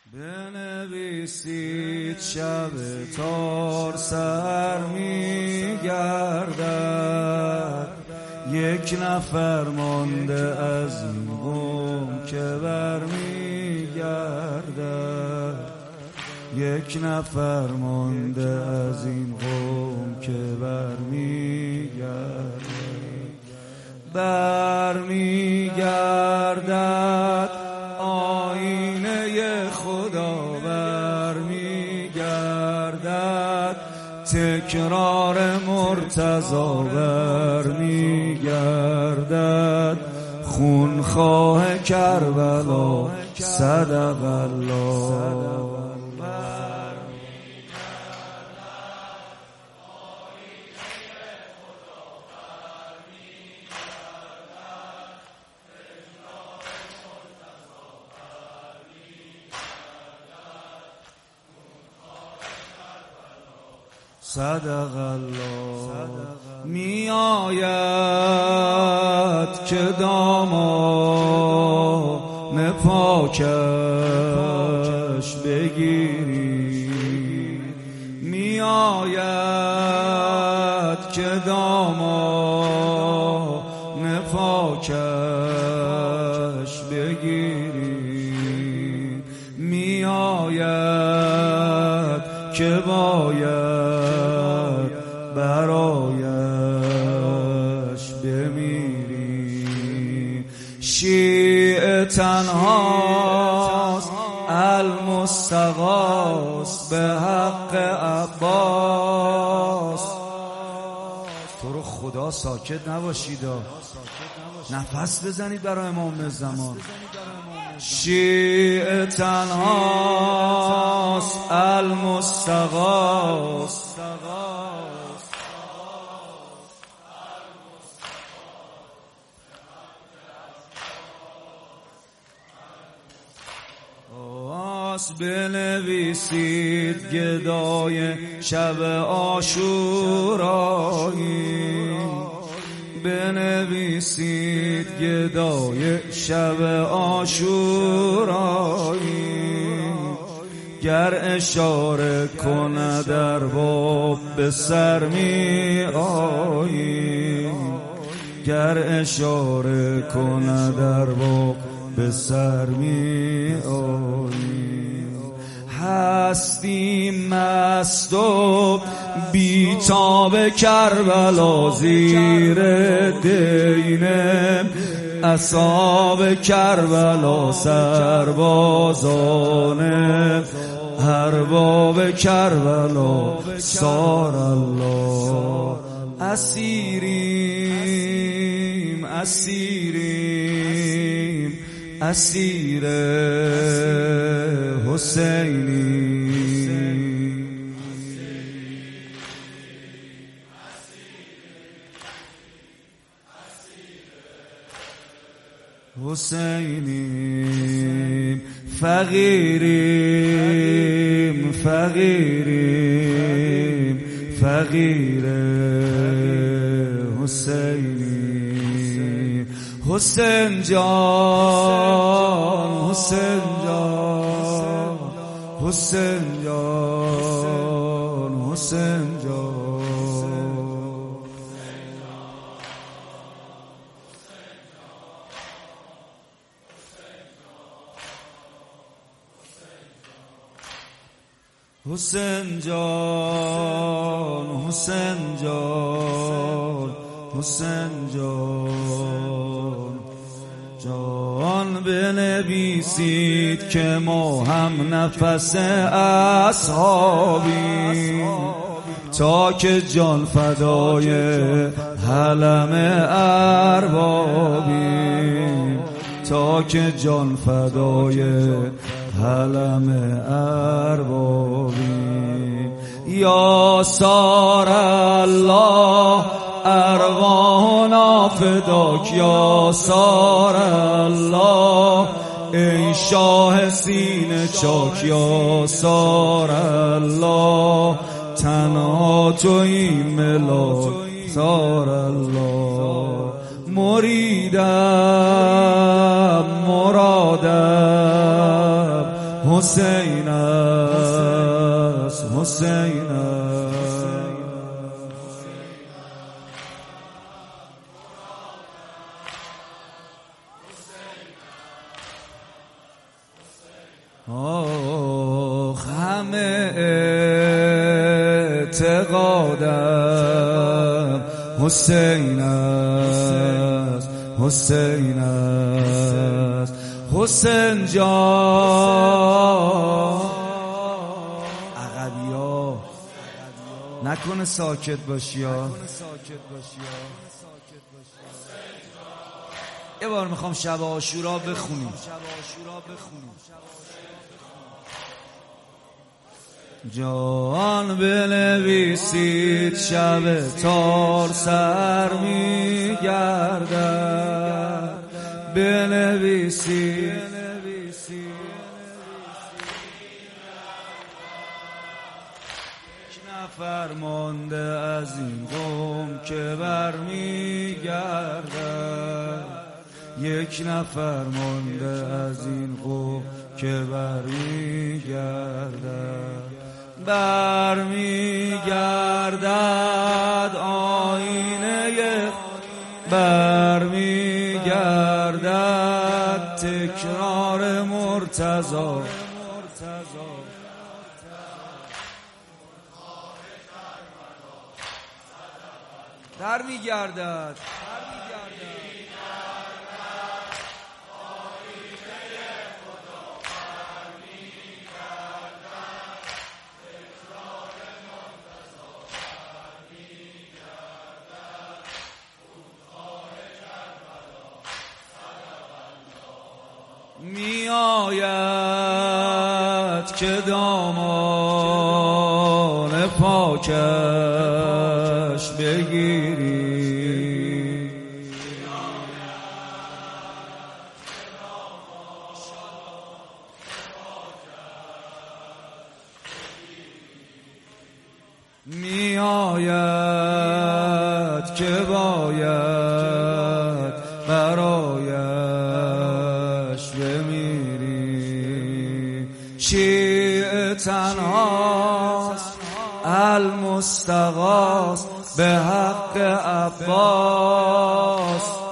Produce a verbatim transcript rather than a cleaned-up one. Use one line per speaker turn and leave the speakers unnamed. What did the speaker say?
بنویسید شب تار سر می گردد، یک نفر مانده از این قوم که بر می گردد، یک نفر مانده از این قوم که بر می گردد، بر می گردد آینه خدا، بر می گردد تکرار مرتضی، بر می گردد خونخواه کربلا، صدق الله. صدق الله. می آید که دامان پاکش بگیری، می آید که دامان پاکش بگیری، می آید که باید برایش بمیری. شیعه تنهاست المستغاث به حق عباس. تو رو خدا ساکت نباشید، نفس بزنید برای امام زمان. شیعه تنهاست المستغاث، بنویسید گدای شب عاشورایی، بنویسید گدای شب عاشورایی، گر اشاره کند در باب به سر می آیی، گر اشاره کند در باب به سر می آیی. هستیم مست و بیتاب کربلا، زیر دین اصحاب کربلا، سربازان ارباب کربلا، سار الله. اسیریم اسیریم اسیر حسینی، حسینی فقیریم فقیریم فقیر حسینی. حسین جان حسین جان حسین جان حسین جان حسین جان حسین جان حسین جان جان. بنویسید که ما هم نفس اصحابیم، تا که جان فدای حلم اربابیم، تا که جان فدای حلم اربابیم. یا سار الله ارواحنا فداک، یا سار الله ای شاه سینه چاک، یا سار الله تنها تویی ملاک، سار الله. مریدم مرادم حسین است، حسین است. آخ همه اعتقادم حسین است، حسین است. حسین جان عقبیا نکنه ساکت باشی ها. یه بار میخوام شب عاشورا بخونیم. جان بنویسید شب تار سر میگردد، بنویسید یک نفر مانده از این قوم که برمیگردد، یک نفر مانده از این قوم که برمیگردد. برمیگردد آینه، برمیگردد تکرار مرتضی. برمیگردد می آید که دامان پاکش بگیری، می آید که باید برایش بمیری. شیعه تنهاست المستغاث به حق عباس،